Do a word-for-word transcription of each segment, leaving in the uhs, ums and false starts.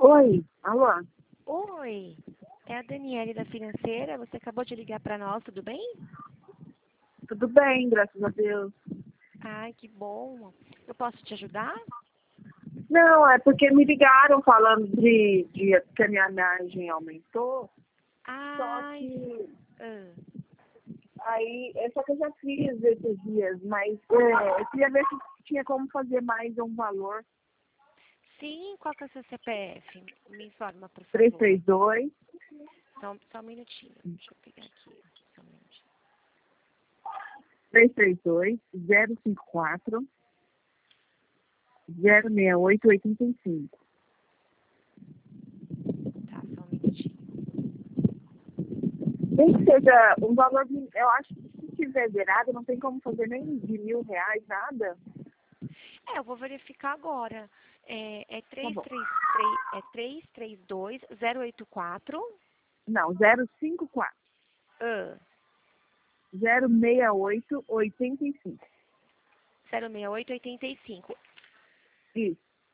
Oi, alô? Oi, é a Daniele da Financeira. Você acabou de ligar para nós, tudo bem? Tudo bem, graças a Deus. Ai, que bom. Eu posso te ajudar? Não, é porque me ligaram falando de, de que a minha margem aumentou, só Ai, que ah, aí, é só que eu já fiz esses dias, mas é, eu queria ver se tinha como fazer mais um valor. sim, qual que é o seu C P F? Me informa, por três favor. três dois, Só, só um minutinho. Deixa eu pegar aqui. Só um minutinho. três três dois, zero cinco quatro, zero seis oito oito cinco. Tá, só um minutinho. Nem que seja um valor, eu acho que se tiver zerado, não tem como fazer nem de mil reais, nada. É, eu vou verificar agora. É, é Tá bom. três três três, é três três dois, zero oito quatro, Não, zero cinco quatro, ah, zero seis oito oito cinco. zero seis oito oito cinco. Isso.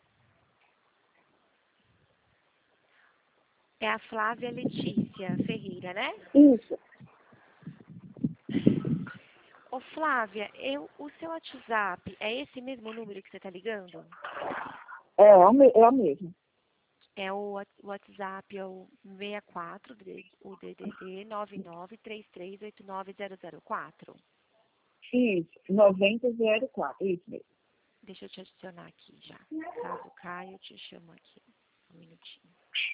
É a Flávia Letícia Ferreira, né? Isso. Ô Flávia, eu, o seu WhatsApp é esse mesmo número que você está ligando? É, é o, me, é o mesmo. É o wa- o WhatsApp, é o sessenta e quatro, o D D D nove nove três três oito nove zero zero quatro. Isso. noventa zero quatro. Isso mesmo. Deixa eu te adicionar aqui já. Caso caia, eu te chamo aqui. Um minutinho.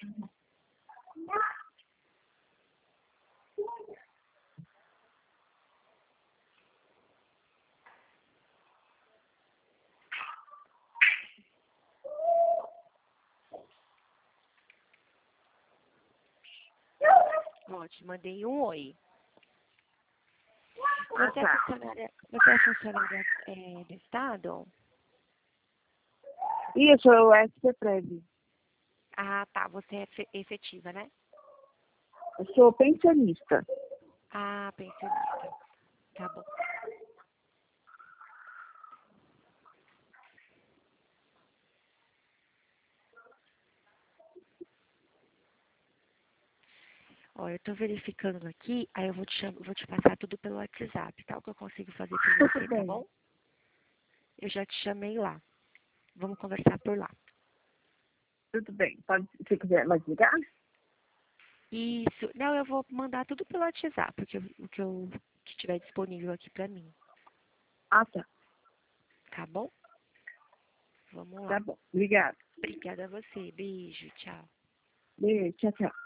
Ó, te mandei um oi. Ah, Você é tá. funcionária, você é funcionária é, do Estado? Isso, é o S P Prev. Ah, tá. Você é efe- efetiva, né? Eu sou pensionista. Ah, pensionista. Tá bom. Ó, eu tô verificando aqui, aí eu vou te, cham- vou te passar tudo pelo WhatsApp, tá? O que eu consigo fazer por Tudo você, tá bem. bom? Eu já te chamei lá. Vamos conversar por lá. Tudo bem. Pode, se quiser mais ligar? Isso. Não, eu vou mandar tudo pelo WhatsApp, o que eu, o que eu que tiver disponível aqui pra mim, Ah, tá. tá bom? Vamos lá. Tá bom. Obrigada. Obrigada a você. Beijo. Tchau. Beijo. Tchau, tchau.